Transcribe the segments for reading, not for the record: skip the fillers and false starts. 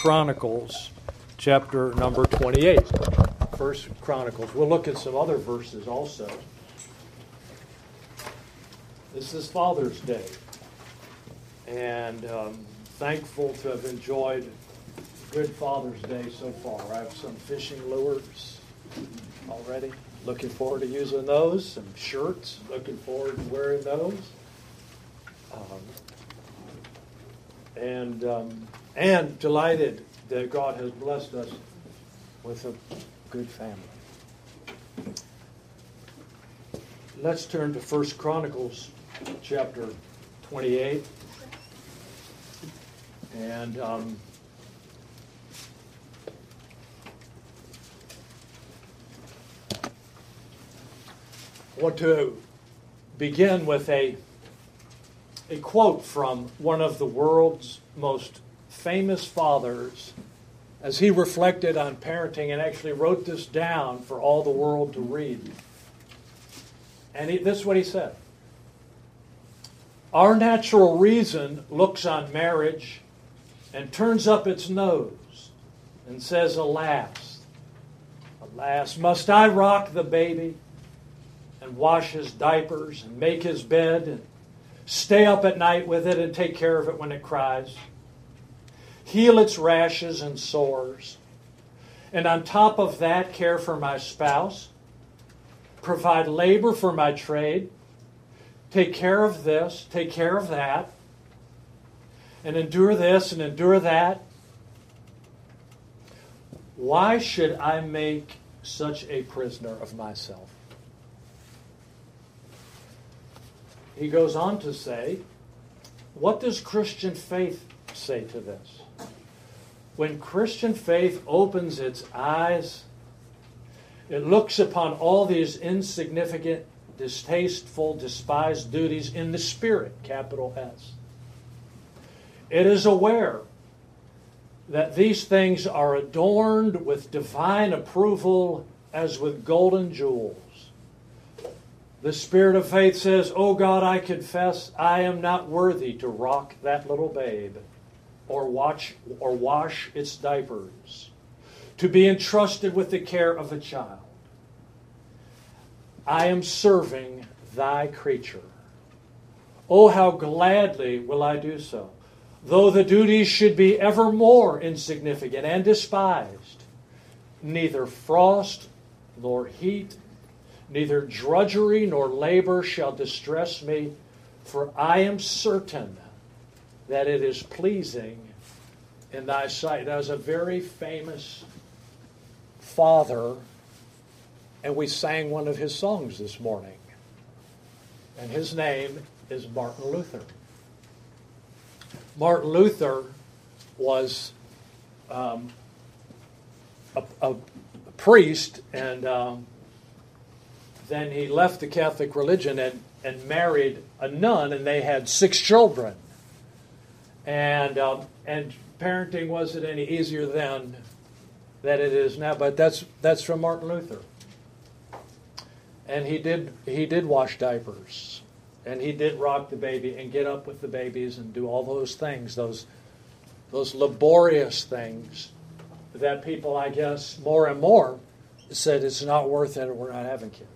Chronicles, chapter number 28. First Chronicles. We'll look at some other verses also. This is Father's Day, and thankful to have enjoyed good Father's Day so far. I have some fishing lures already. Looking forward to using those. Some shirts. Looking forward to wearing those. And delighted that God has blessed us with a good family. Let's turn to 1 Chronicles chapter 28. And I want to begin with a quote from one of the world's most famous fathers as he reflected on parenting and actually wrote this down for all the world to read. And this is what he said. Our natural reason looks on marriage and turns up its nose and says, alas, alas, must I rock the baby and wash his diapers and make his bed and stay up at night with it and take care of it when it cries, heal its rashes and sores, and on top of that, care for my spouse, provide labor for my trade, take care of this, take care of that, and endure this and endure that? Why should I make such a prisoner of myself? He goes on to say, what does Christian faith say to this? When Christian faith opens its eyes, it looks upon all these insignificant, distasteful, despised duties in the Spirit, capital S. It is aware that these things are adorned with divine approval as with golden jewels. The Spirit of faith says, oh God, I confess I am not worthy to rock that little babe or wash its diapers, to be entrusted with the care of a child. I am serving thy creature. Oh, how gladly will I do so, though the duties should be ever more insignificant and despised. Neither frost nor heat, neither drudgery nor labor shall distress me, for I am certain that it is pleasing in thy sight. That was a very famous father, and we sang one of his songs this morning. And his name is Martin Luther. Martin Luther was a priest, and then he left the Catholic religion and married a nun, and they had 6 children. And parenting wasn't any easier then than it is now. But that's from Martin Luther. And he did wash diapers, and he did rock the baby and get up with the babies and do all those things, those laborious things that people, I guess, more and more said it's not worth it, or we're not having kids.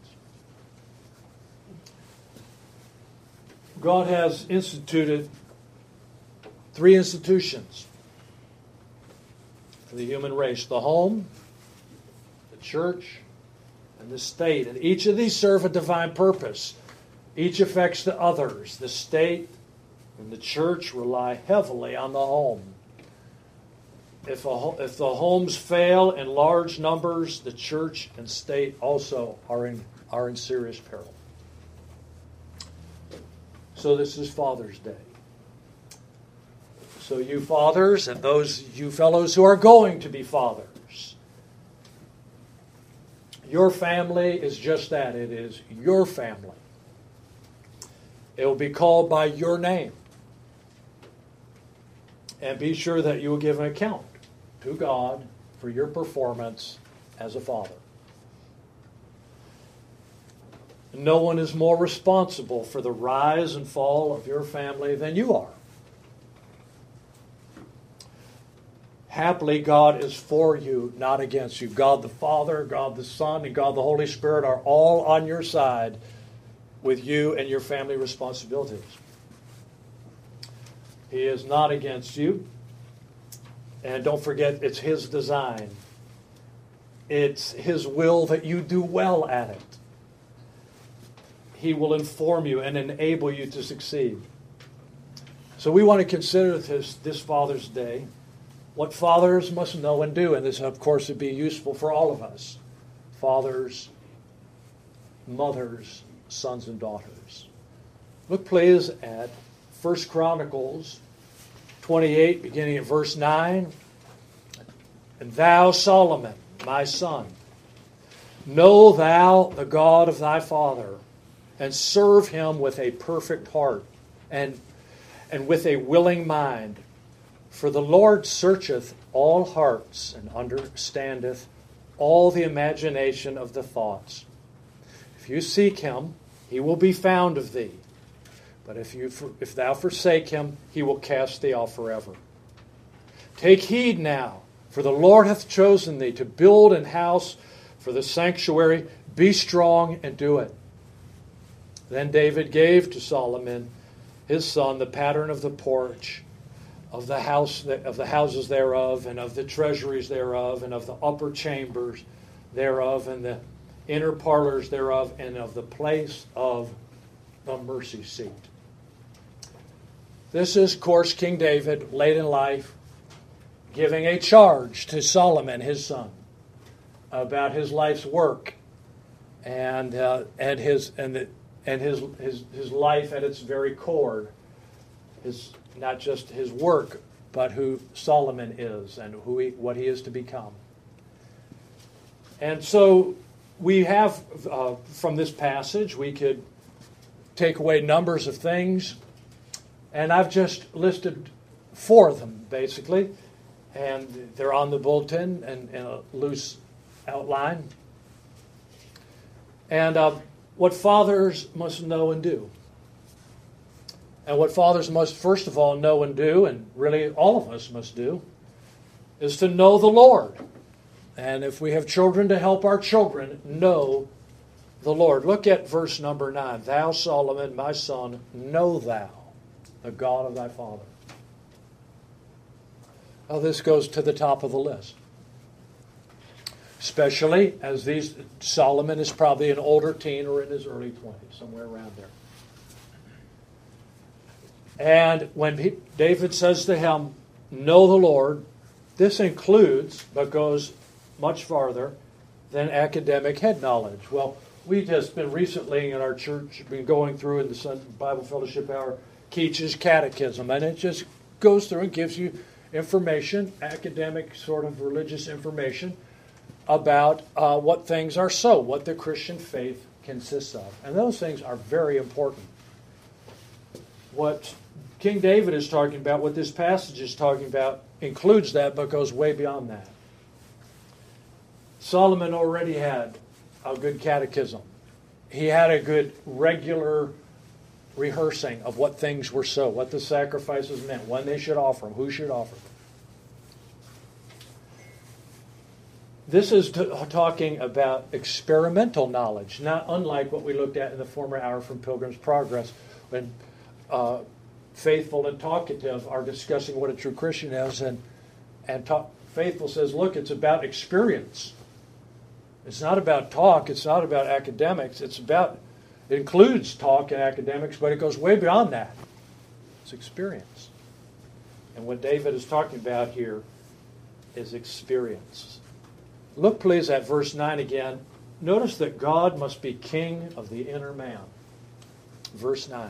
God has instituted 3 institutions for the human race: the home, the church, and the state. And each of these serve a divine purpose. Each affects the others. The state and the church rely heavily on the home. If the homes fail in large numbers, the church and state also are in serious peril. So this is Father's Day. So you fathers and those you fellows who are going to be fathers, your family is just that. It is your family. It will be called by your name. And be sure that you will give an account to God for your performance as a father. No one is more responsible for the rise and fall of your family than you are. Happily, God is for you, not against you. God the Father, God the Son, and God the Holy Spirit are all on your side with you and your family responsibilities. He is not against you. And don't forget, it's His design. It's His will that you do well at it. He will inform you and enable you to succeed. So we want to consider this Father's Day what fathers must know and do. And this, of course, would be useful for all of us. Fathers, mothers, sons and daughters. Look, please, at 1 Chronicles 28, beginning at verse 9. And thou, Solomon, my son, know thou the God of thy father, and serve him with a perfect heart, and with a willing mind. For the Lord searcheth all hearts, and understandeth all the imagination of the thoughts. If you seek him, he will be found of thee. But if thou forsake him, he will cast thee off forever. Take heed now, for the Lord hath chosen thee to build an house for the sanctuary. Be strong and do it. Then David gave to Solomon his son the pattern of the porch, of the houses thereof, and of the treasuries thereof, and of the upper chambers thereof, and the inner parlors thereof, and of the place of the mercy seat. This is, of course, King David, late in life, giving a charge to Solomon, his son, about his life's work and his life at its very core. Not just his work, but who Solomon is and what he is to become. And so we have, from this passage, we could take away numbers of things, and I've just listed 4 of them, basically, and they're on the bulletin and in a loose outline. And what fathers must know and do. And what fathers must, first of all, know and do, and really all of us must do, is to know the Lord. And if we have children, to help our children know the Lord. Look at verse number 9. Thou, Solomon, my son, know thou the God of thy father. Now this goes to the top of the list. Especially as Solomon is probably an older teen or in his early 20s, somewhere around there. And when David says to him, know the Lord, this includes, but goes much farther than academic head knowledge. Well, we've just been recently in our church, been going through in the Bible Fellowship Hour, Keach's Catechism, and it just goes through and gives you information, academic sort of religious information, about what things are so, what the Christian faith consists of. And those things are very important. What King David is talking about, what this passage is talking about, includes that but goes way beyond that. Solomon already had a good catechism. He had a good regular rehearsing of what things were so, what the sacrifices meant, when they should offer them, who should offer them. This is talking about experimental knowledge, not unlike what we looked at in the former hour from Pilgrim's Progress, when Faithful and Talkative are discussing what a true Christian is, and Faithful says, look, it's about experience. It's not about talk, it's not about academics, it includes talk and academics, but it goes way beyond that. It's experience. And what David is talking about here is experience. Look, please, at verse 9 again. Notice that God must be king of the inner man. Verse 9.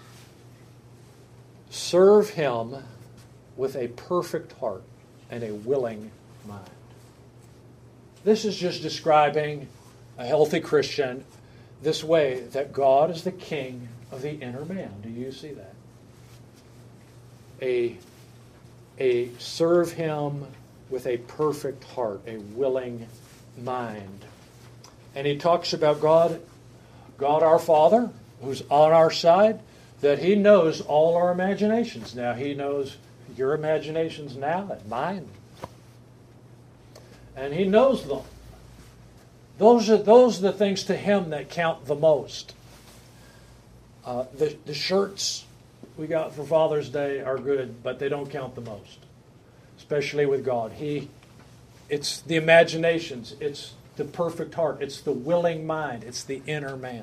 Serve him with a perfect heart and a willing mind. This is just describing a healthy Christian this way, that God is the king of the inner man. Do you see that? A serve him with a perfect heart, a willing mind. And he talks about God our Father, who's on our side, that he knows all our imaginations. Now, he knows your imaginations now and mine. And He knows them. Those are the things to Him that count the most. The shirts we got for Father's Day are good, but they don't count the most, especially with God. It's the imaginations, it's the perfect heart, it's the willing mind, it's the inner man.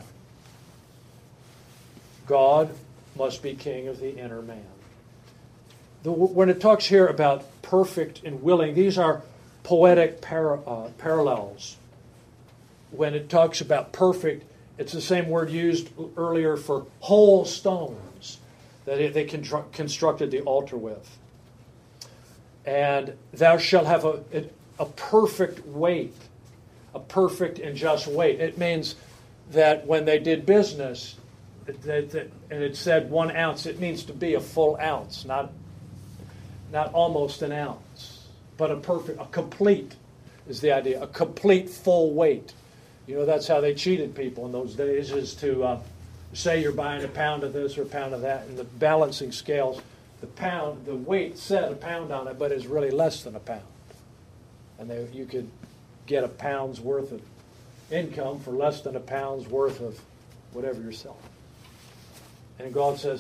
God must be king of the inner man. When it talks here about perfect and willing, these are poetic parallels. When it talks about perfect, it's the same word used earlier for whole stones that they constructed the altar with. And thou shalt have a perfect weight, a perfect and just weight. It means that when they did business, and it said 1 ounce, it means to be a full ounce, not almost an ounce, but a complete is the idea, a complete full weight. You know, that's how they cheated people in those days, is to say you're buying a pound of this or a pound of that, and the balancing scales, the weight said a pound on it, but it's really less than a pound. And you could get a pound's worth of income for less than a pound's worth of whatever you're selling. And God says,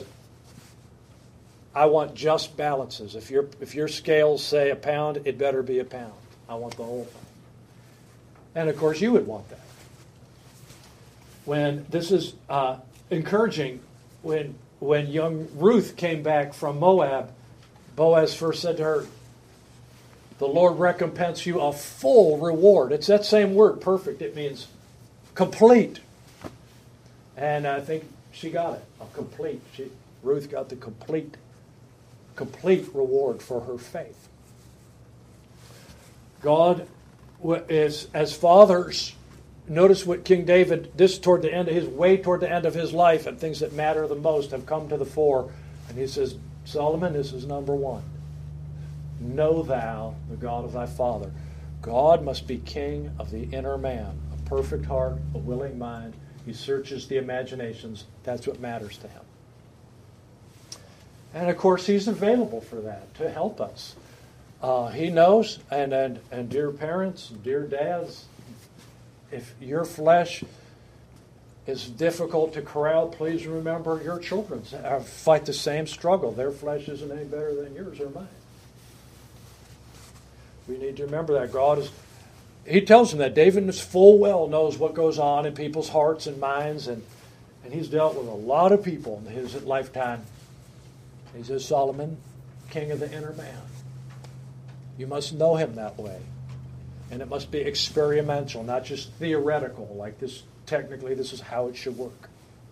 I want just balances. If your scales say a pound, it better be a pound. I want the whole thing. And of course you would want that. When this is encouraging, when young Ruth came back from Moab, Boaz first said to her, the Lord recompense you a full reward. It's that same word, perfect. It means complete. And I think she got it, a complete. Ruth got the complete reward for her faith. God is, as fathers, notice what King David, toward the end of his life, and things that matter the most have come to the fore. And he says, Solomon, this is number 1. Know thou the God of thy father. God must be king of the inner man, a perfect heart, a willing mind. He searches the imaginations. That's what matters to him. And of course, He's available for that, to help us. He knows, and dear parents, dear dads, if your flesh is difficult to corral, please remember your children fight the same struggle. Their flesh isn't any better than yours or mine. We need to remember that. He tells them that. David is full well knows what goes on in people's hearts and minds, and he's dealt with a lot of people in his lifetime. He says, Solomon, king of the inner man. You must know him that way. And it must be experimental, not just theoretical, like this. Technically, this is how it should work.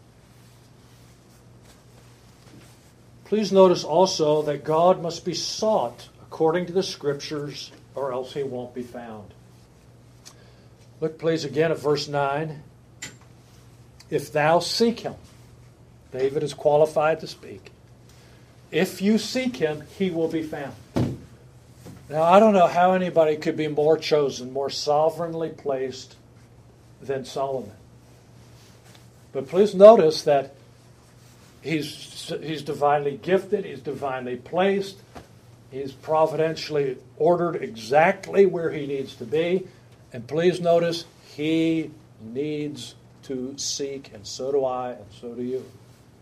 Please notice also that God must be sought according to the Scriptures, or else He won't be found. Look, please, again at verse 9. If thou seek Him, David is qualified to speak. If you seek Him, He will be found. Now, I don't know how anybody could be more chosen, more sovereignly placed than Solomon. But please notice that he's divinely gifted, he's divinely placed, he's providentially ordered exactly where he needs to be. And please notice, he needs to seek, and so do I, and so do you.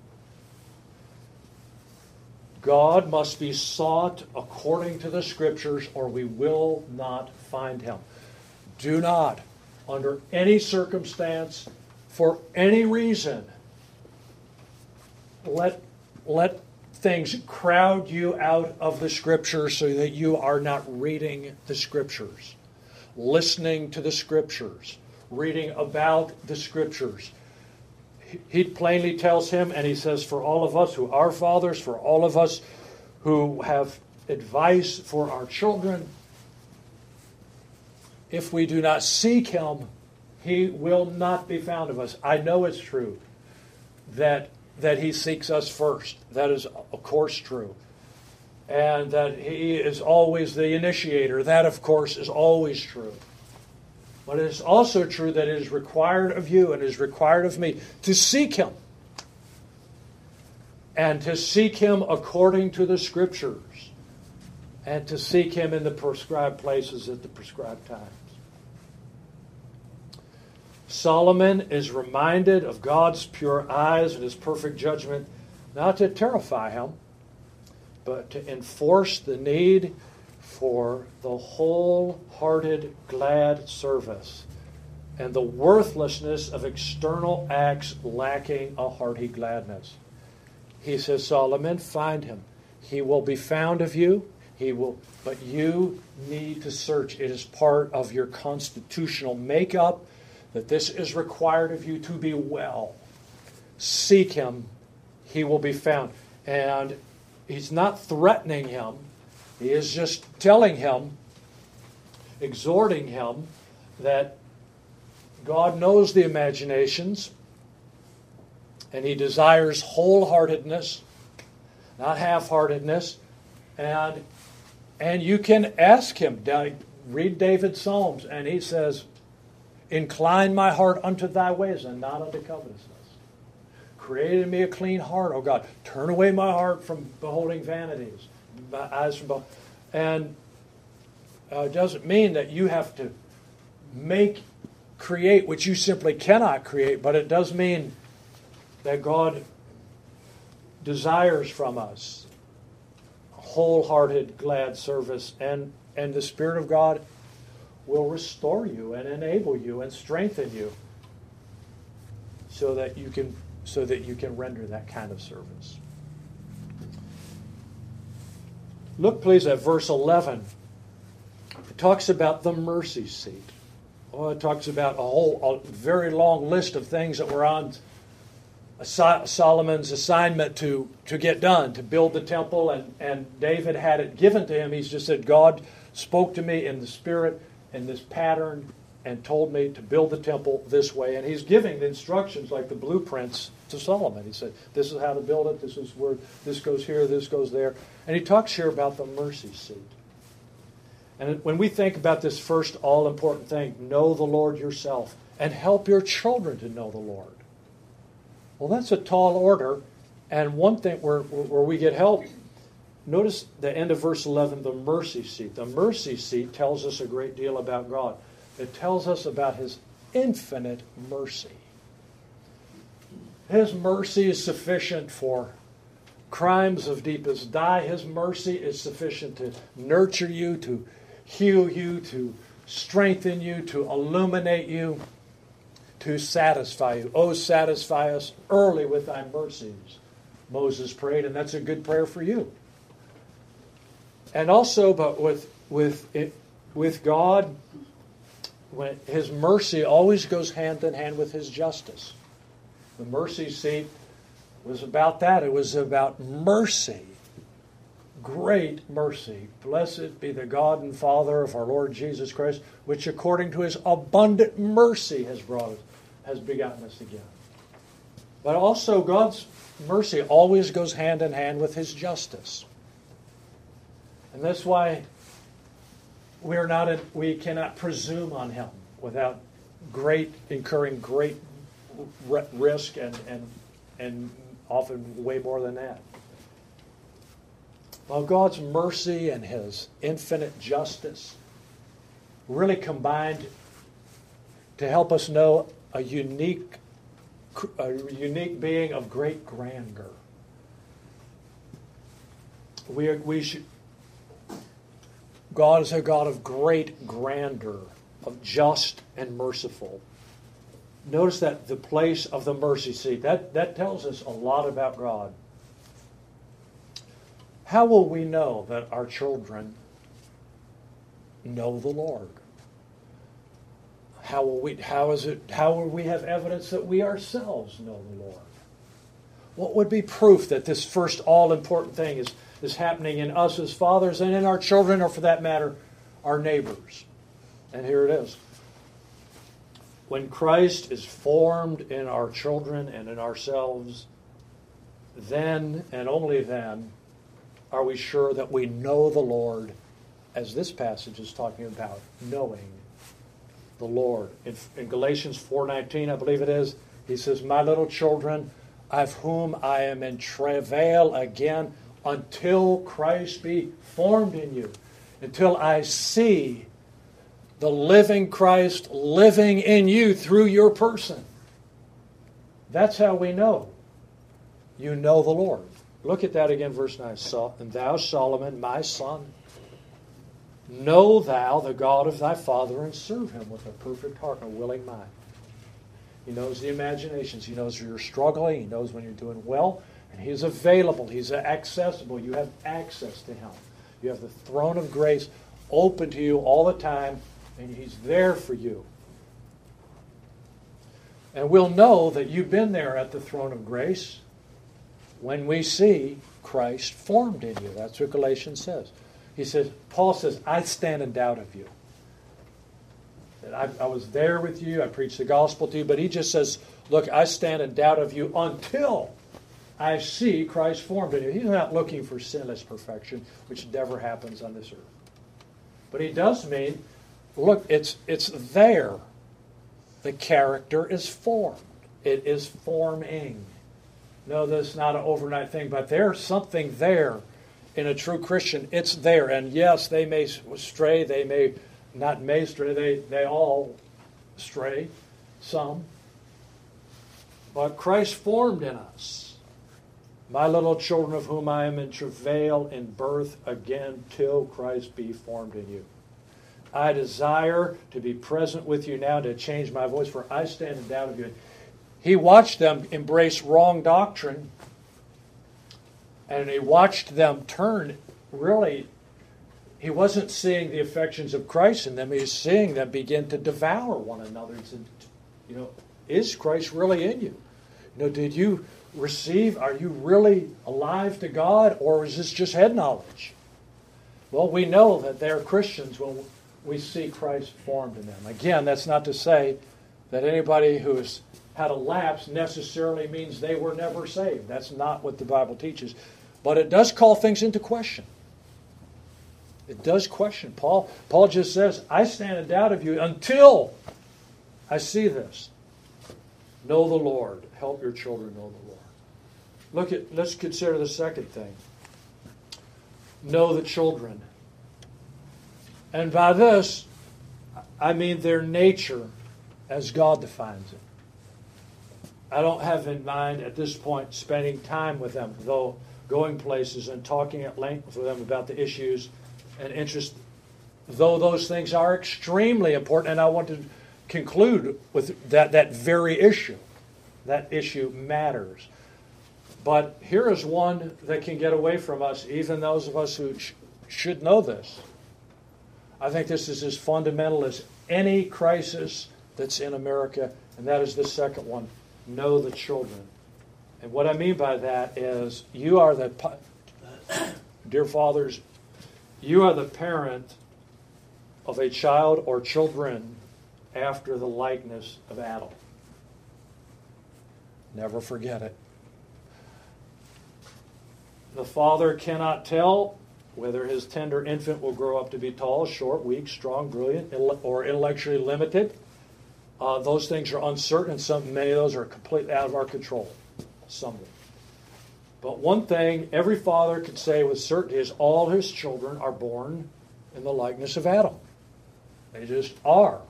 God must be sought according to the Scriptures, or we will not find Him. Do not, under any circumstance, for any reason, let things crowd you out of the Scriptures so that you are not reading the Scriptures, listening to the Scriptures, reading about the Scriptures. He plainly tells him, and he says, for all of us who are fathers, for all of us who have advice for our children, if we do not seek Him, He will not be found of us. I know it's true that He seeks us first. That is, of course, true. And that He is always the initiator. That, of course, is always true. But it is also true that it is required of you and is required of me to seek Him. And to seek Him according to the Scriptures. and to seek Him in the prescribed places at the prescribed times. Solomon is reminded of God's pure eyes and His perfect judgment, not to terrify him, but to enforce the need for the wholehearted, glad service and the worthlessness of external acts lacking a hearty gladness. He says, Solomon, find him. He will be found of you. But you need to search. It is part of your constitutional makeup that this is required of you to be well. Seek him. He will be found. And he's not threatening him. He is just telling him, exhorting him, that God knows the imaginations, and He desires wholeheartedness, not half-heartedness. And you can ask Him. Read David's Psalms, and he says, incline my heart unto thy ways, and not unto covetousness. Create in me a clean heart, O God. Turn away my heart from beholding vanities, my eyes from and it doesn't mean that you have to create which you simply cannot create, but it does mean that God desires from us wholehearted, glad service, and the Spirit of God will restore you and enable you and strengthen you so that you can render that kind of service. Look, please, at verse 11. It talks about the mercy seat. Oh, it talks about a very long list of things that were on Solomon's assignment to get done, to build the temple, and David had it given to him. He's just said, God spoke to me in the Spirit in this pattern and told me to build the temple this way. And he's giving the instructions like the blueprints to Solomon. He said, this is how to build it, this is where this goes here, this goes there. And he talks here about the mercy seat. And when we think about this first all-important thing, know the Lord yourself and help your children to know the Lord. Well, that's a tall order. And one thing where we get help, notice the end of verse 11, the mercy seat. The mercy seat tells us a great deal about God. It tells us about His infinite mercy. His mercy is sufficient for crimes of deepest dye. His mercy is sufficient to nurture you, to heal you, to strengthen you, to illuminate you, to satisfy you. Oh, satisfy us early with thy mercies, Moses prayed, and that's a good prayer for you. And also, but with God, when His mercy always goes hand in hand with His justice. The mercy seat was about that. It was about mercy. Great mercy. Blessed be the God and Father of our Lord Jesus Christ, which according to His abundant mercy has begotten us again. But also God's mercy always goes hand in hand with His justice. And that's why we cannot presume on Him without incurring great risk and often way more than that. Well, God's mercy and His infinite justice really combined to help us know a unique being of great grandeur. God is a God of great grandeur, of just and merciful. Notice that the place of the mercy seat, that tells us a lot about God. How will we know that our children know the Lord? How will we have evidence that we ourselves know the Lord? What would be proof that this first all-important thing is happening in us as fathers and in our children, or for that matter, our neighbors? And here it is. When Christ is formed in our children and in ourselves, then and only then are we sure that we know the Lord, as this passage is talking about, knowing the Lord. In Galatians 4:19, I believe it is, he says, my little children, of whom I am in travail again until Christ be formed in you, until I see the living Christ living in you through your person. That's how we know you know the Lord. Look at that again, verse 9. And thou, Solomon, my son, know thou the God of thy father, and serve him with a perfect heart and a willing mind. He knows the imaginations. He knows you're struggling. He knows when you're doing well. And He's available. He's accessible. You have access to Him. You have the throne of grace open to you all the time, and He's there for you. And we'll know that you've been there at the throne of grace when we see Christ formed in you. That's what Galatians says. Paul says, I stand in doubt of you. I was there with you, I preached the gospel to you, but he just says, look, I stand in doubt of you until I see Christ formed in you. He's not looking for sinless perfection, which never happens on this earth. But he does mean, look, it's there. The character is formed. It is forming. No, that's not an overnight thing, but there's something there in a true Christian. It's there. And yes, they may stray, they may not may stray, they all stray, some. But Christ formed in us. My little children, of whom I am in travail in birth again till Christ be formed in you. I desire to be present with you now, to change my voice, for I stand in doubt of you. He watched them embrace wrong doctrine, and he watched them turn. Really, he wasn't seeing the affections of Christ in them. He was seeing them begin to devour one another. He said, is Christ really in you? Did you receive? Are you really alive to God, or is this just head knowledge? Well, we know that they're Christians when we see Christ formed in them. Again, that's not to say that anybody who's had a lapse necessarily means they were never saved. That's not what the Bible teaches. But it does call things into question. It does question. Paul just says, I stand in doubt of you until I see this. Know the Lord. Help your children know the Lord. Let's consider the second thing. Know the children. And by this, I mean their nature as God defines it. I don't have in mind at this point spending time with them, though going places and talking at length with them about the issues and interests, though those things are extremely important, and I want to conclude with that very issue. That issue matters. But here is one that can get away from us, even those of us who should know this. I think this is as fundamental as any crisis that's in America, and that is the second one. Know the children. And what I mean by that is you are the, dear fathers, you are the parent of a child or children after the likeness of Adam. Never forget it. The father cannot tell whether his tender infant will grow up to be tall, short, weak, strong, brilliant, or intellectually limited. Those things are uncertain, and many of those are completely out of our control. Some of them. But one thing every father can say with certainty is all his children are born in the likeness of Adam. They just are.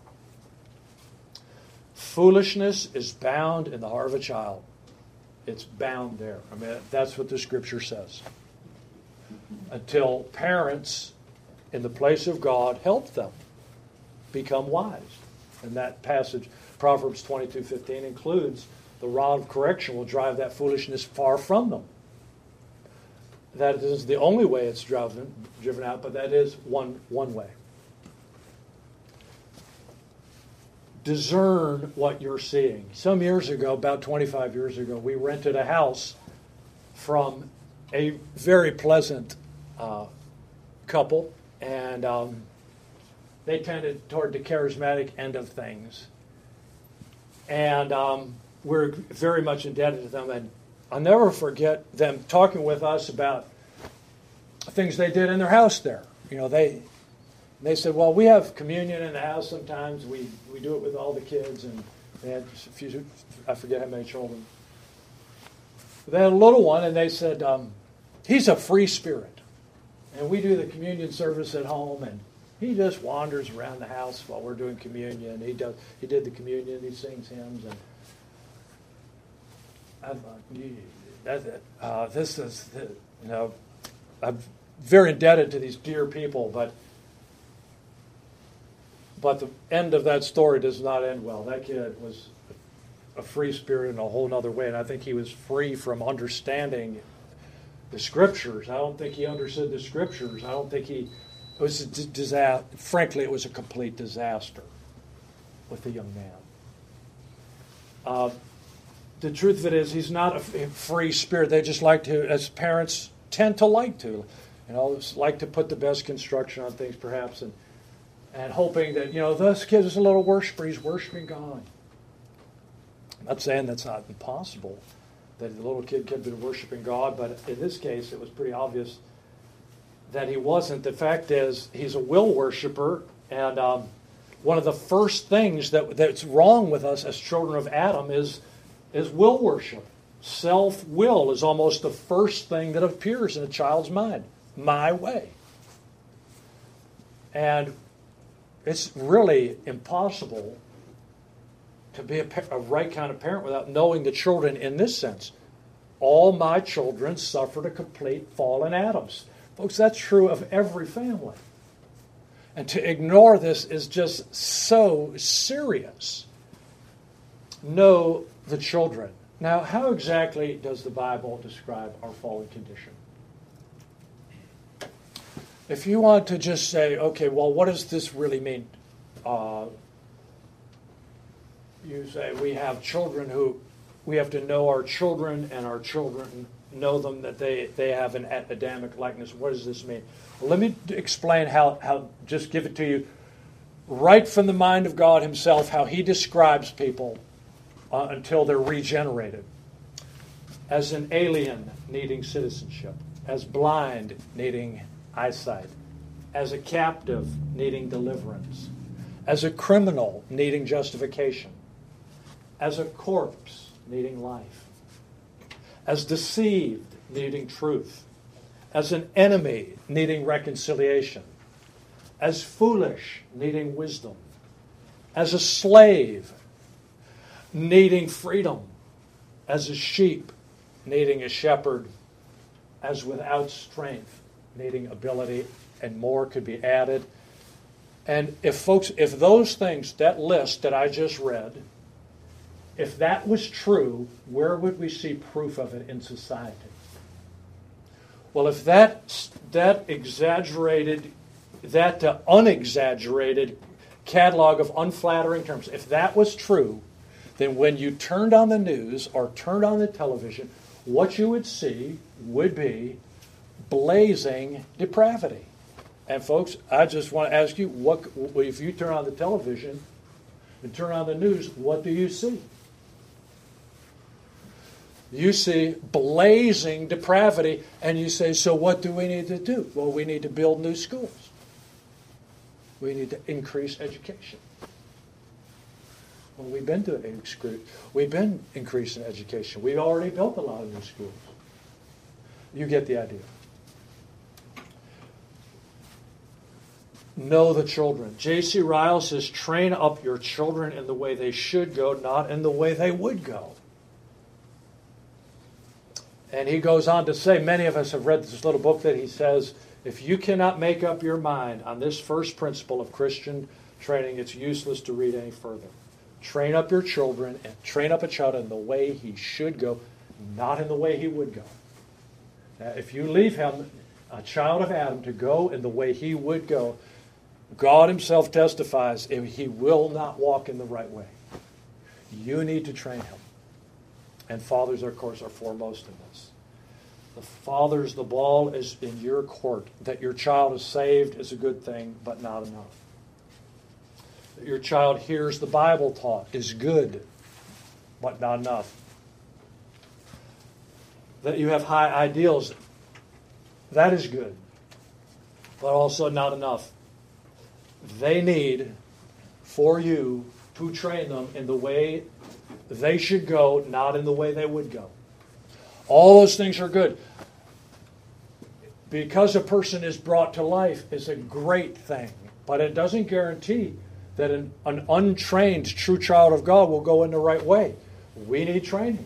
Foolishness is bound in the heart of a child. It's bound there. I mean, that's what the Scripture says. Until parents, in the place of God, help them become wise. And that passage, Proverbs 22:15, includes the rod of correction will drive that foolishness far from them. That is the only way it's driven out, but that is one way. Discern what you're seeing. Some years ago, about 25 years ago, we rented a house from a very pleasant couple, and they tended toward the charismatic end of things. And we're very much indebted to them. And I'll never forget them talking with us about things they did in their house there. They said, well, we have communion in the house sometimes. We do it with all the kids, and they had a few, I forget how many children. They had a little one, and they said, He's a free spirit. And we do the communion service at home, and he just wanders around the house while we're doing communion. He did the communion, he sings hymns, and this is, I'm very indebted to these dear people, but the end of that story does not end well. That kid was a free spirit in a whole other way, and I think he was free from understanding the Scriptures. I don't think he understood the Scriptures. I don't think it was a disaster. Frankly, it was a complete disaster with the young man. The truth of it is, he's not a free spirit. They just like to, as parents tend to like to, like to put the best construction on things, perhaps, and hoping that, this kid is a little worshiper. He's worshiping God. I'm not saying that's not impossible, that the little kid could have been worshiping God, but in this case, it was pretty obvious that he wasn't. The fact is, he's a will worshiper, and one of the first things that's wrong with us as children of Adam is will worship. Self-will is almost the first thing that appears in a child's mind. My way. And it's really impossible to be a right kind of parent without knowing the children in this sense. All my children suffered a complete fall in Adam's. Folks, that's true of every family. And to ignore this is just so serious. Know the children. Now, how exactly does the Bible describe our fallen condition? If you want to just say, okay, well, what does this really mean? You say we have children who, we have to know our children, and our children know them, that they have an Adamic likeness. What does this mean? Well, let me explain how, just give it to you right from the mind of God himself, how he describes people until they're regenerated. As an alien needing citizenship, as blind needing eyesight, as a captive needing deliverance, as a criminal needing justification, as a corpse needing life, as deceived needing truth, as an enemy needing reconciliation, as foolish needing wisdom, as a slave needing freedom, as a sheep needing a shepherd, as without strength needing ability, and more could be added. And if those things, that list that I just read, if that was true, where would we see proof of it in society? Well, if that unexaggerated catalog of unflattering terms, if that was true, then when you turned on the news or turned on the television, what you would see would be blazing depravity. And folks, I just want to ask you, if you turn on the television and turn on the news, what do you see? You see blazing depravity, and you say, so what do we need to do? Well, we need to build new schools. We need to increase education. Well, we've been increasing education. We've already built a lot of new schools. You get the idea. Know the children. J.C. Ryle says, train up your children in the way they should go, not in the way they would go. And he goes on to say, many of us have read this little book that he says, if you cannot make up your mind on this first principle of Christian training, it's useless to read any further. Train up your children and train up a child in the way he should go, not in the way he would go. Now, if you leave him, a child of Adam, to go in the way he would go, God himself testifies he will not walk in the right way. You need to train him. And fathers, of course, are foremost in this. The fathers, the ball is in your court. That your child is saved is a good thing, but not enough. That your child hears the Bible taught is good, but not enough. That you have high ideals, that is good, but also not enough. They need for you to train them in the way they should go, not in the way they would go. All those things are good. because a person is brought to life is a great thing, but it doesn't guarantee that an untrained true child of God will go in the right way. We need training.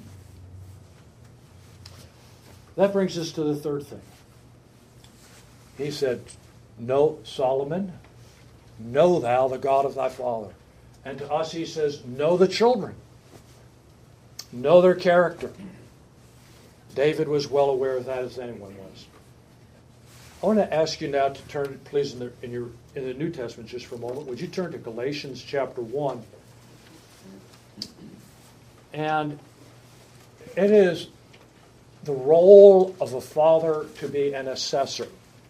That brings us to the third thing. He said, "Know, Solomon, know thou the God of thy father." And to us he says, know the children. Know their character. David was well aware of that, as anyone was. I want to ask you now to turn, please, in the New Testament just for a moment. Would you turn to Galatians chapter 1? And it is the role of a father to be an assessor.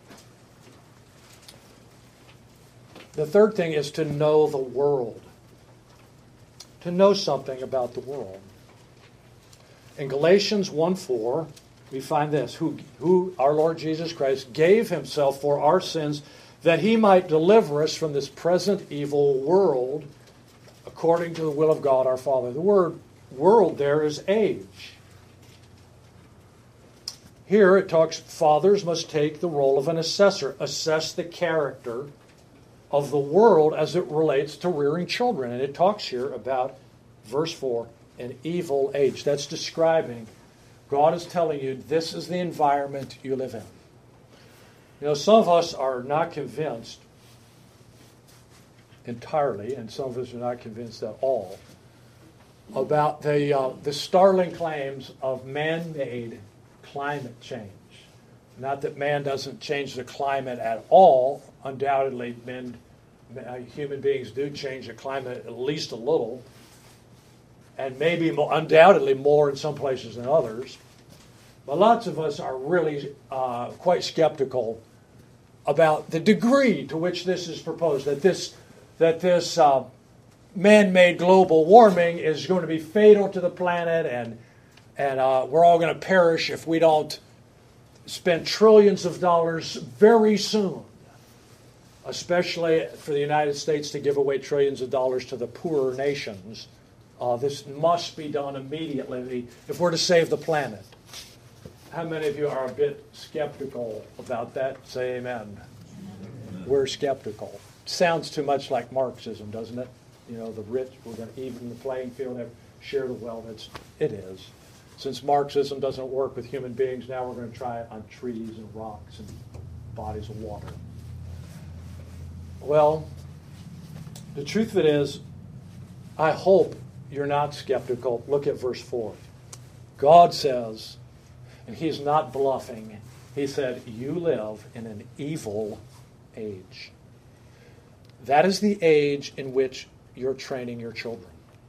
The third thing is to know the world. To know something about the world. In Galatians 1:4, we find this, who our Lord Jesus Christ gave himself for our sins that he might deliver us from this present evil world according to the will of God our Father. The word world there is age. Here it talks, fathers must take the role of an assessor, assess the character of the world as it relates to rearing children. And it talks here about, verse 4, an evil age. That's describing, God is telling you, this is the environment you live in. You know, some of us are not convinced entirely, and some of us are not convinced at all, about the startling claims of man-made climate change. Not that man doesn't change the climate at all. Undoubtedly, human beings do change the climate at least a little, and maybe undoubtedly more in some places than others. But lots of us are really quite skeptical about the degree to which this is proposed, that this man-made global warming is going to be fatal to the planet, and we're all going to perish if we don't spend trillions of dollars very soon, especially for the United States to give away trillions of dollars to the poorer nations. This must be done immediately if we're to save the planet. How many of you are a bit skeptical about that? Say amen. We're skeptical. Sounds too much like Marxism, doesn't it? You know, the rich, we're going to even the playing field, share the wealth. It is. Since Marxism doesn't work with human beings, now we're going to try it on trees and rocks and bodies of water. Well, the truth of it is, I hope you're not skeptical. Look at verse 4. God says, and he's not bluffing, he said, you live in an evil age. That is the age in which you're training your children.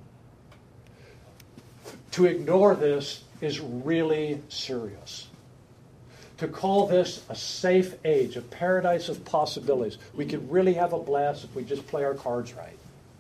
To ignore this is really serious. To call this a safe age, a paradise of possibilities, we could really have a blast if we just play our cards right,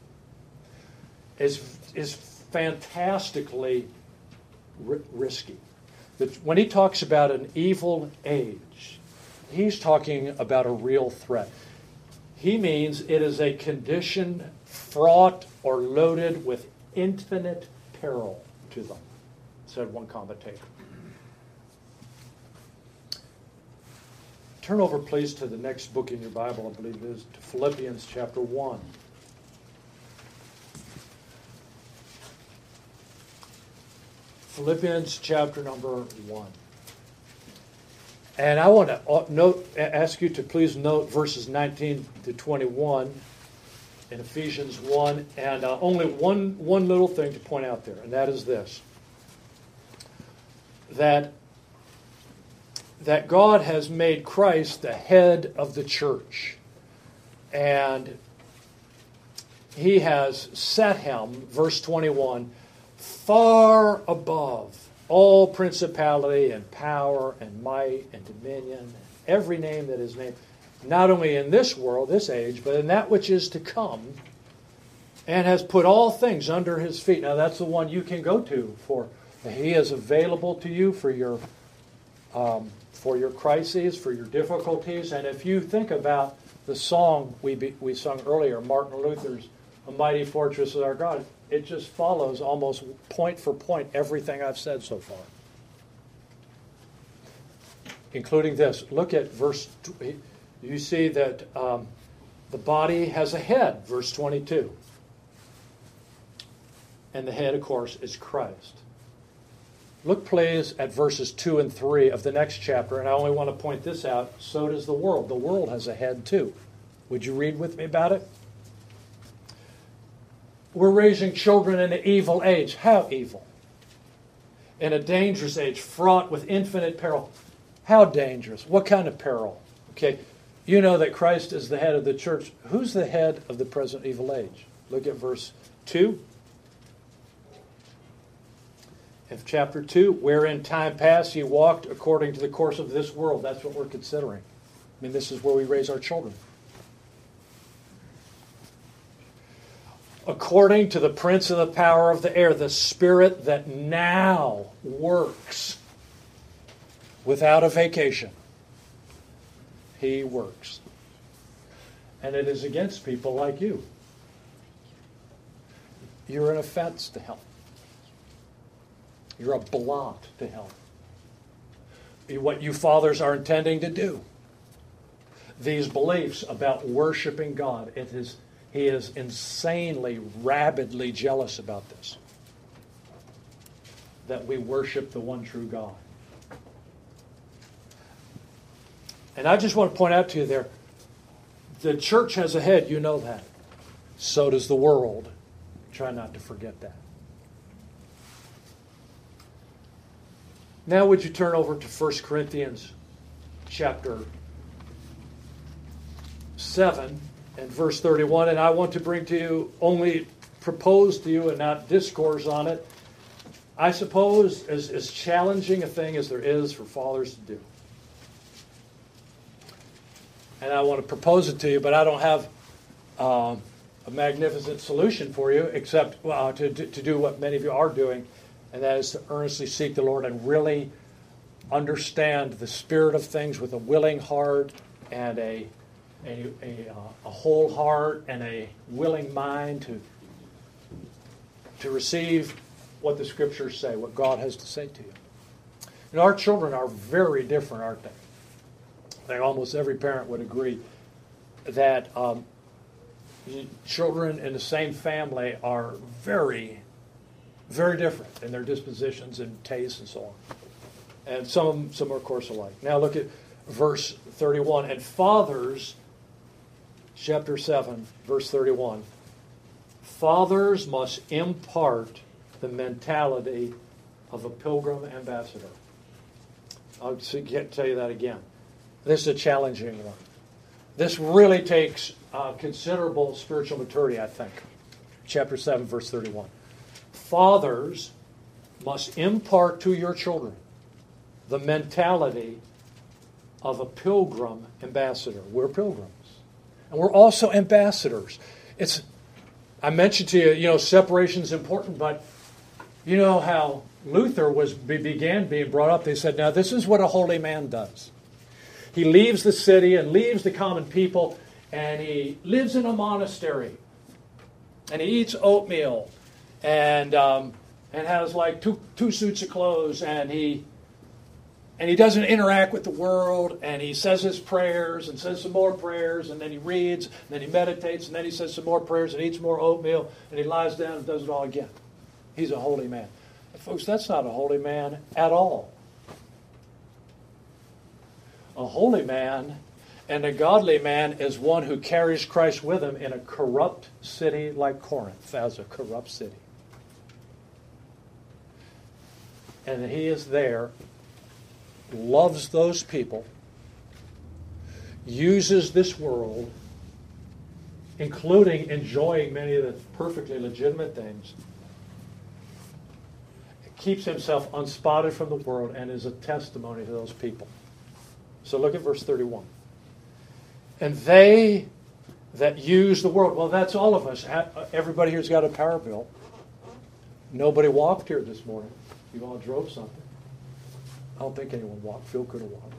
is fantastically risky. When he talks about an evil age, he's talking about a real threat. He means it is a condition fraught or loaded with infinite peril to them, said one commentator. Turn over, please, to the next book in your Bible, I believe it is, to Philippians chapter 1. Philippians chapter number 1. And I want to ask you to please note verses 19 to 21 in Ephesians 1, and only one little thing to point out there, and that is this. That God has made Christ the head of the church. And he has set him, verse 21, far above all principality and power and might and dominion, and every name that is named, not only in this world, this age, but in that which is to come, and has put all things under his feet. Now that's the one you can go to for. He is available to you for your crises, for your difficulties. And if you think about the song we sung earlier, Martin Luther's "A Mighty Fortress is Our God," it just follows almost point for point everything I've said so far. including this. Look at verse, you see that the body has a head, verse 22. And the head, of course, is Christ. Look, please, at verses 2 and 3 of the next chapter, and I only want to point this out. So does the world. The world has a head, too. Would you read with me about it? We're raising children in an evil age. How evil? In a dangerous age, fraught with infinite peril. How dangerous? What kind of peril? Okay, you know that Christ is the head of the church. Who's the head of the present evil age? Look at verse 2. Of chapter 2, where in time past ye walked according to the course of this world. That's what we're considering. I mean, this is where we raise our children. According to the prince of the power of the air, the spirit that now works without a vacation. He works. And it is against people like you. You're an offense to hell. You're a blot to hell. What you fathers are intending to do. These beliefs about worshiping God, he is insanely, rabidly jealous about this. That we worship the one true God. And I just want to point out to you there, the church has a head, you know that. So does the world. Try not to forget that. Now would you turn over to 1 Corinthians chapter 7 and verse 31. And I want to bring to you, only propose to you and not discourse on it. I suppose as challenging a thing as there is for fathers to do. And I want to propose it to you, but I don't have a magnificent solution for you except to do what many of you are doing. And that is to earnestly seek the Lord and really understand the spirit of things with a willing heart and a whole heart and a willing mind to receive what the Scriptures say, what God has to say to you. And our children are very different, aren't they? I think almost every parent would agree that children in the same family are very, very different in their dispositions and tastes and so on. And some are, of course, alike. Now look at verse 31. And fathers, chapter 7, verse 31. Fathers must impart the mentality of a pilgrim ambassador. I'll tell you that again. This is a challenging one. This really takes considerable spiritual maturity, I think. Chapter 7, verse 31. Fathers must impart to your children the mentality of a pilgrim ambassador. We're pilgrims. And we're also ambassadors. I mentioned to you, separation is important, but you know how Luther began being brought up. They said, now this is what a holy man does. He leaves the city and leaves the common people, and he lives in a monastery. And he eats oatmeal and has like two suits of clothes, and he doesn't interact with the world, and he says his prayers and says some more prayers, and then he reads, and then he meditates, and then he says some more prayers and eats more oatmeal, and he lies down and does it all again. He's a holy man. And folks, that's not a holy man at all. A holy man and a godly man is one who carries Christ with him in a corrupt city like Corinth, as a corrupt city. And he is there, loves those people, uses this world, including enjoying many of the perfectly legitimate things, keeps himself unspotted from the world and is a testimony to those people. So look at verse 31. And they that use the world, well, that's all of us. Everybody here's got a power bill. Nobody walked here this morning. You all drove something. I don't think anyone walked. Phil could have walked.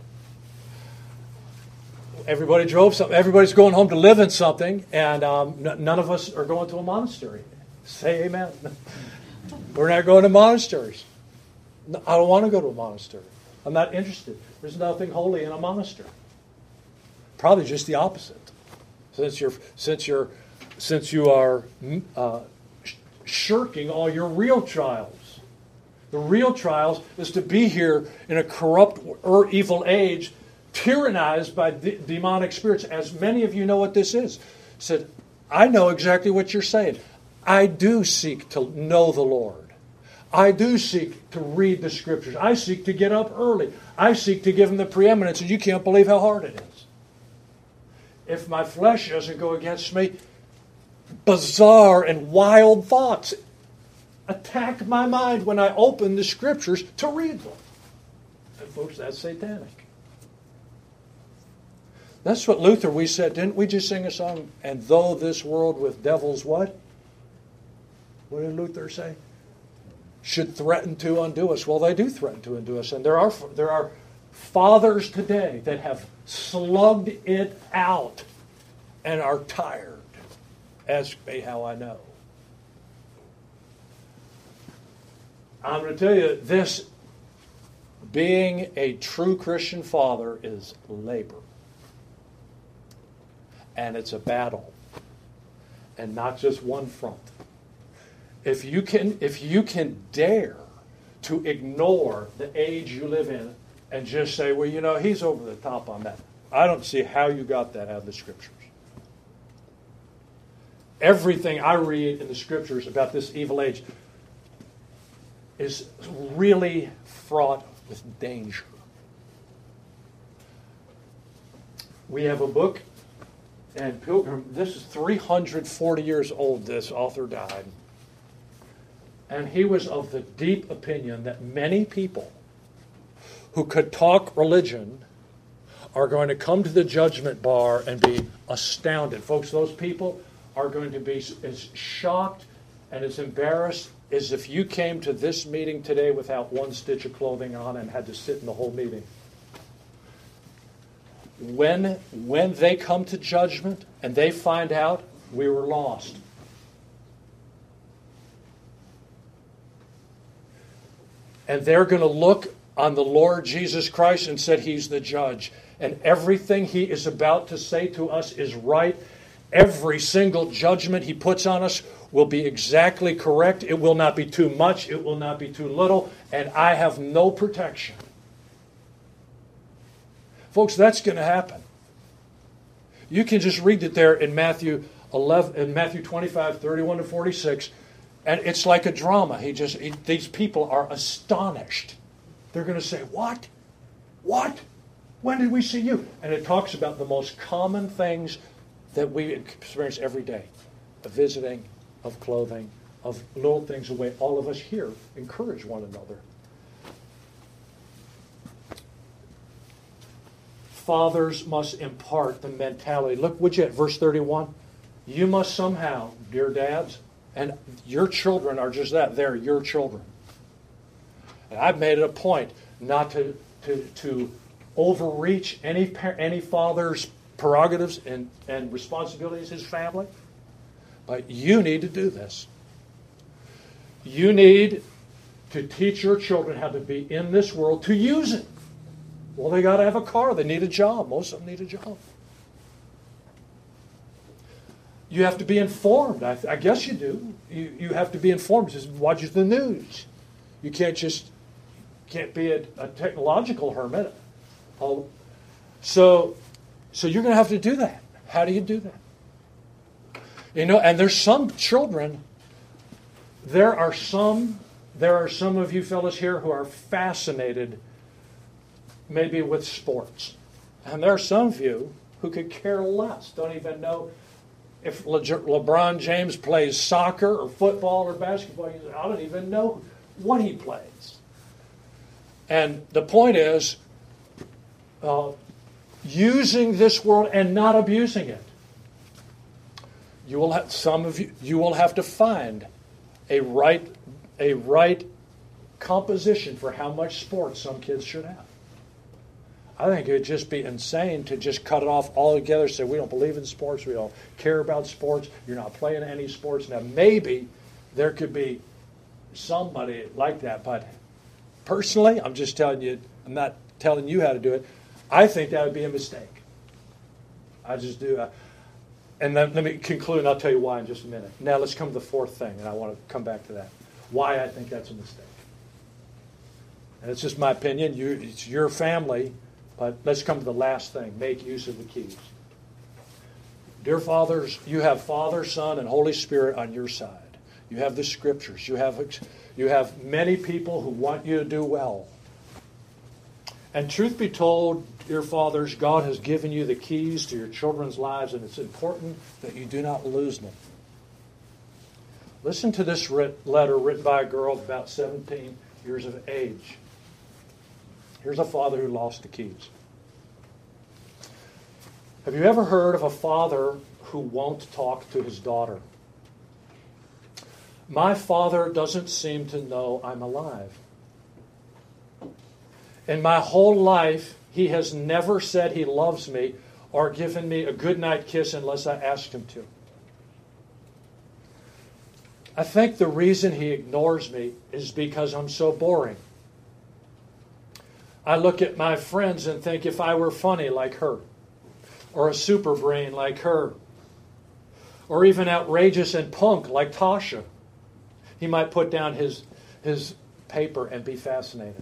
Everybody drove something. Everybody's going home to live in something, and none of us are going to a monastery. Say amen. We're not going to monasteries. I don't want to go to a monastery. I'm not interested. There's nothing holy in a monastery. Probably just the opposite. Since you are shirking all your real trials. The real trials is to be here in a corrupt or evil age, tyrannized by demonic spirits. As many of you know what this is. Said, I know exactly what you're saying. I do seek to know the Lord. I do seek to read the Scriptures. I seek to get up early. I seek to give Him the preeminence, and you can't believe how hard it is. If my flesh doesn't go against me, bizarre and wild thoughts attack my mind when I open the Scriptures to read them. And folks, that's satanic. That's what Luther, we said, didn't we just sing a song? And though this world with devils what? What did Luther say? Should threaten to undo us. Well, they do threaten to undo us. And there are fathers today that have slugged it out and are tired. Ask me how I know. I'm going to tell you, this being a true Christian father is labor. And it's a battle. And not just one front. If you can dare to ignore the age you live in and just say, well, you know, he's over the top on that. I don't see how you got that out of the Scriptures. Everything I read in the Scriptures about this evil age is really fraught with danger. We have a book, and Pilgrim, this is 340 years old, this author died. And he was of the deep opinion that many people who could talk religion are going to come to the judgment bar and be astounded. Folks, those people are going to be as shocked and as embarrassed as if you came to this meeting today without one stitch of clothing on and had to sit in the whole meeting. When they come to judgment and they find out we were lost, and they're going to look on the Lord Jesus Christ and said He's the judge. And everything He is about to say to us is right. Every single judgment He puts on us will be exactly correct. It will not be too much. It will not be too little. And I have no protection. Folks, that's going to happen. You can just read it there in Matthew 25, 31 to 46. And it's like a drama. These people are astonished. They're going to say, what? What? When did we see you? And it talks about the most common things that we experience every day. Of visiting, of clothing, of little things, the way all of us here encourage one another. Fathers must impart the mentality. Look, would you at verse 31? You must somehow, dear dads, and your children are just that. They're your children. And I've made it a point not to overreach any father's prerogatives and responsibilities, his family. But you need to do this. You need to teach your children how to be in this world, to use it. Well, they got to have a car. They need a job. Most of them need a job. You have to be informed. I guess you do. You have to be informed. Just watch the news. You can't be a technological hermit. So you're going to have to do that. How do you do that? You know, and there's some children. There are some of you fellas here who are fascinated, maybe with sports, and there are some of you who could care less. Don't even know if LeBron James plays soccer or football or basketball. I don't even know what he plays. And the point is, using this world and not abusing it. You will have to find a right composition for how much sports some kids should have. I think it would just be insane to just cut it off altogether, say we don't believe in sports, we don't care about sports, you're not playing any sports. Now maybe there could be somebody like that, but personally, I'm just telling you, I'm not telling you how to do it. I think that would be a mistake. I just do. And then let me conclude, and I'll tell you why in just a minute. Now let's come to the fourth thing, and I want to come back to that. Why I think that's a mistake. And it's just my opinion. It's your family, but let's come to the last thing. Make use of the keys. Dear fathers, you have Father, Son, and Holy Spirit on your side. You have the Scriptures. You have many people who want you to do well. And truth be told, dear fathers, God has given you the keys to your children's lives, and it's important that you do not lose them. Listen to this letter written by a girl of about 17 years of age. Here's a father who lost the keys. Have you ever heard of a father who won't talk to his daughter? My father doesn't seem to know I'm alive. In my whole life, he has never said he loves me or given me a goodnight kiss unless I asked him to. I think the reason he ignores me is because I'm so boring. I look at my friends and think if I were funny like her, or a super brain like her, or even outrageous and punk like Tasha, he might put down his paper and be fascinated.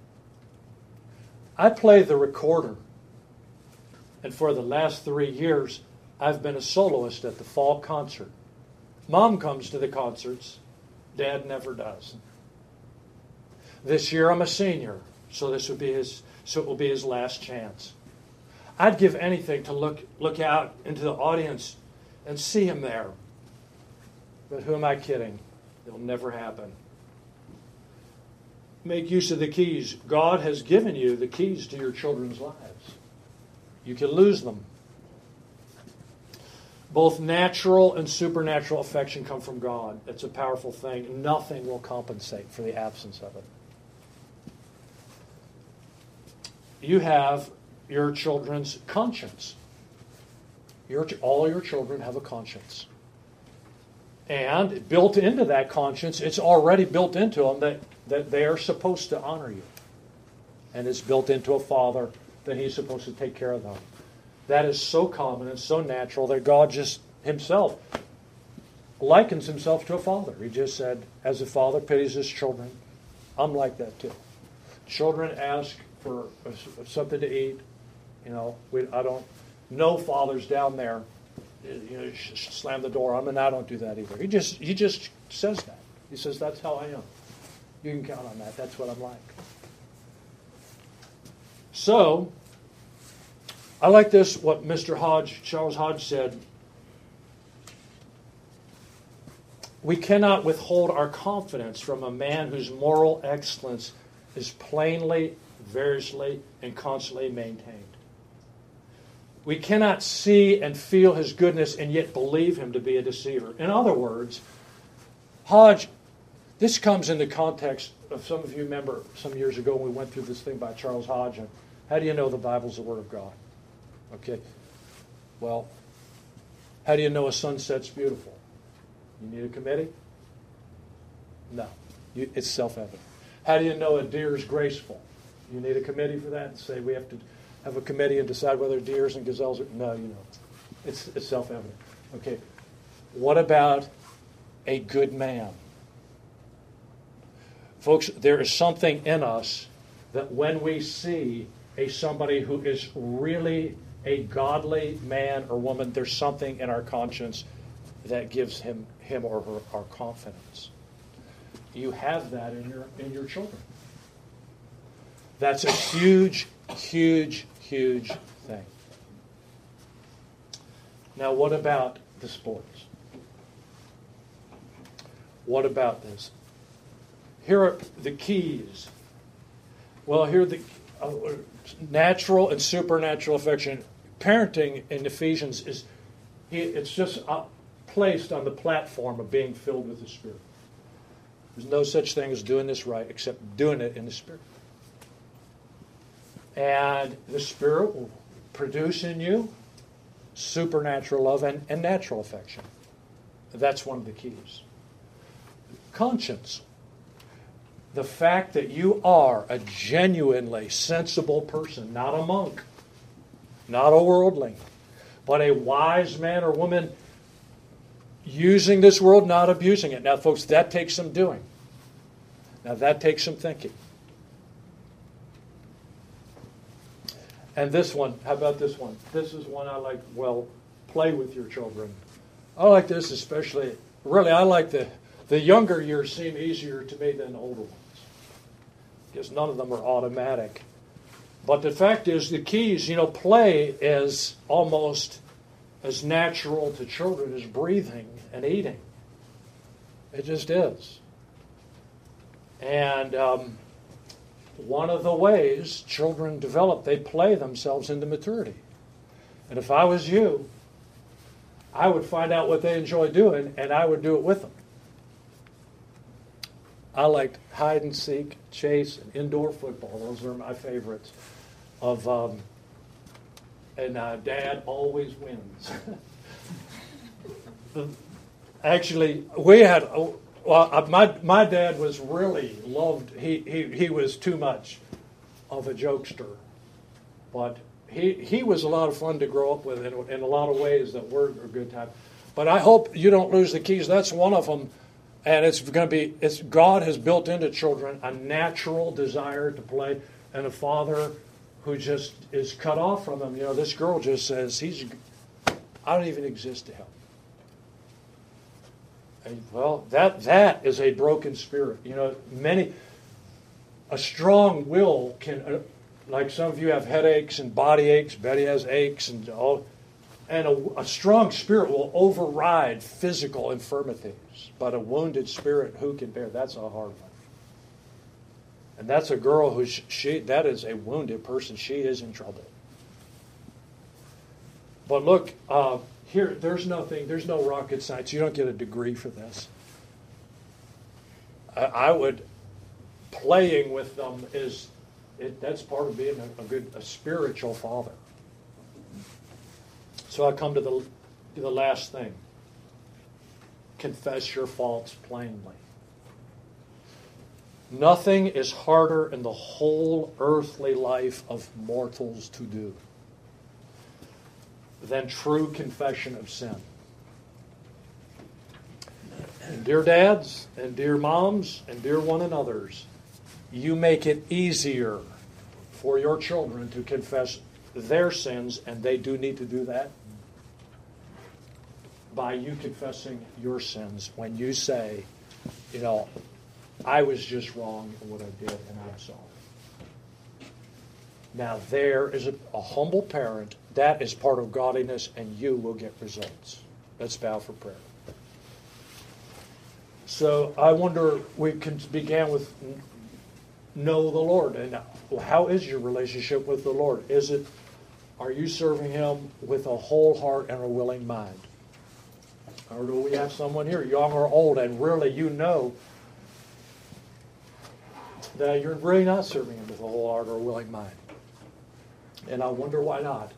I play the recorder, and for the last 3 years, I've been a soloist at the fall concert. Mom comes to the concerts. Dad never does. This year I'm a senior, so it will be his last chance. I'd give anything to look out into the audience and see him there. But who am I kidding? It'll never happen. Make use of the keys. God has given you the keys to your children's lives. You can lose them. Both natural and supernatural affection come from God. It's a powerful thing. Nothing will compensate for the absence of it. You have your children's conscience. All your children have a conscience. And built into that conscience, it's already built into them that they are supposed to honor you. And it's built into a father that he's supposed to take care of them. That is so common and so natural that God just himself likens himself to a father. He just said, as a father pities his children, I'm like that too. Children ask for something to eat. I don't know fathers down there. Slam the door. I don't do that either. He just says that. He says, that's how I am. You can count on that. That's what I'm like. So, I like this, what Charles Hodge said. We cannot withhold our confidence from a man whose moral excellence is plainly, variously, and constantly maintained. We cannot see and feel his goodness and yet believe him to be a deceiver. In other words, Hodge, this comes in the context of, some of you remember some years ago when we went through this thing by Charles Hodge. How do you know the Bible's the Word of God? Okay. Well, how do you know a sunset's beautiful? You need a committee? No. It's self-evident. How do you know a deer is graceful? You need a committee for that and say we have to have a committee and decide whether deers and gazelles are... No, you know. It's self-evident. Okay. What about a good man? Folks, there is something in us that when we see somebody who is really a godly man or woman, there's something in our conscience that gives him or her our confidence. You have that in your children. That's a huge, huge, huge thing. Now, what about the sports? What about this? Here are the keys. Well, here are the natural and supernatural affection. Parenting in Ephesians it's just placed on the platform of being filled with the Spirit. There's no such thing as doing this right except doing it in the Spirit. And the Spirit will produce in you supernatural love and natural affection. That's one of the keys. Conscience. the fact that you are a genuinely sensible person, not a monk, not a worldling, but a wise man or woman using this world, not abusing it. Now, folks, that takes some doing. Now, that takes some thinking. And this one, how about this one? This is one I like, well, play with your children. I like this especially, really, I like the younger years seem easier to me than older ones. Because none of them are automatic. But the fact is, the keys, play is almost as natural to children as breathing and eating. It just is. And one of the ways children develop, they play themselves into maturity. And if I was you, I would find out what they enjoy doing, and I would do it with them. I liked hide and seek, chase, and indoor football. Those are my favorites. Dad always wins. Actually, we had. My dad was really loved. He was too much of a jokester, but he was a lot of fun to grow up with in a lot of ways that were a good time. But I hope you don't lose the keys. That's one of them. And it's going to be, God has built into children a natural desire to play, and a father who just is cut off from them. This girl just says, I don't even exist to him. And, well, that is a broken spirit. A strong will can, like some of you have headaches and body aches. Betty has aches and all. And a strong spirit will override physical infirmities. But a wounded spirit, who can bear? That's a hard one. And that's a girl that is a wounded person. She is in trouble. But look, here, there's no rocket science. You don't get a degree for this. Playing with them that's part of being a spiritual father. So I come to the last thing. Confess your faults plainly. Nothing is harder in the whole earthly life of mortals to do than true confession of sin. And dear dads and dear moms and dear one another's, you make it easier for your children to confess their sins, and they do need to do that, by you confessing your sins when you say, I was just wrong in what I did and I'm sorry. Now there is a humble parent. That is part of godliness, and you will get results. Let's bow for prayer. So I wonder, we began with know the Lord. And how is your relationship with the Lord? Are you serving Him with a whole heart and a willing mind? Or do we have someone here, young or old, and really that you're really not serving Him with a whole heart or a willing mind? And I wonder why not.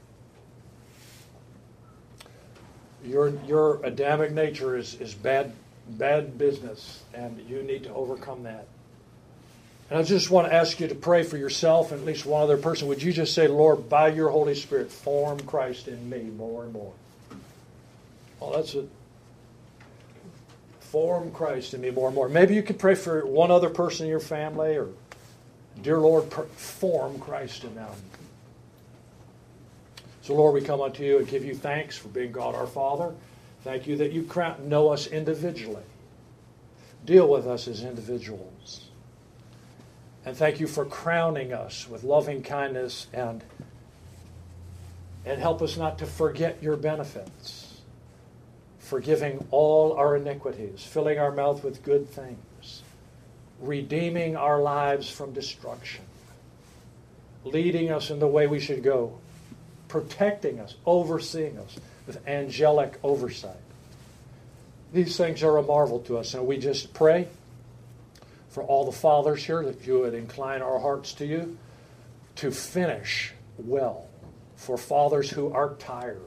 Your Adamic nature is bad business, and you need to overcome that. And I just want to ask you to pray for yourself and at least one other person. Would you just say, Lord, by your Holy Spirit, form Christ in me more and more? Oh, that's it. Form Christ in me more and more. Maybe you could pray for one other person in your family, or, dear Lord, form Christ in them. So, Lord, we come unto you and give you thanks for being God our Father. Thank you that you know us individually. Deal with us as individuals. And thank you for crowning us with loving kindness, and help us not to forget your benefits, forgiving all our iniquities, filling our mouth with good things, redeeming our lives from destruction, leading us in the way we should go, protecting us, overseeing us with angelic oversight. These things are a marvel to us, and we just pray for all the fathers here that you would incline our hearts to you to finish well. For fathers who are tired,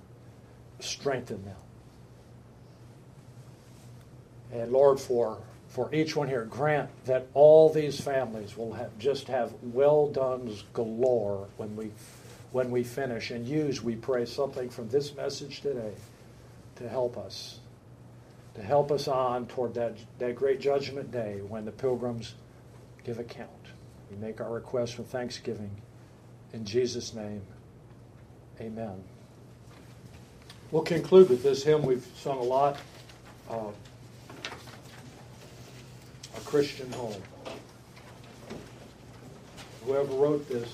strengthen them. And Lord, for for each one here. Grant that all these families will have well-dones galore when we finish, and use, we pray, something from this message today to help us on toward that great judgment day when the pilgrims give account. We make our request with thanksgiving. In Jesus' name, amen. We'll conclude with this hymn we've sung a lot, A Christian Home. Whoever wrote this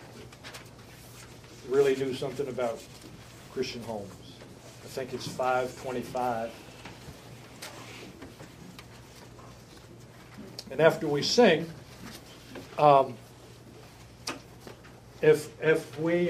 really knew something about Christian homes. I think it's 525. And after we sing, if we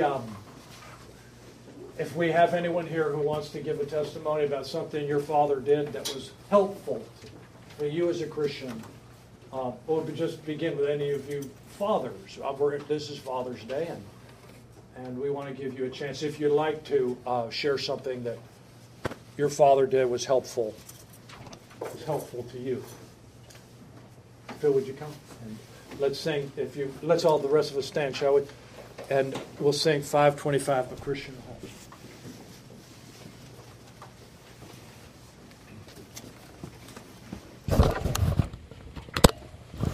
have anyone here who wants to give a testimony about something your father did that was helpful for you as a Christian, we'll just begin with any of you fathers. This is Father's Day, and we want to give you a chance. If you'd like to share something that your father did was helpful to you. Phil, would you come? And let's sing. Let's all the rest of us stand, shall we? And we'll sing 525, A Christian Home.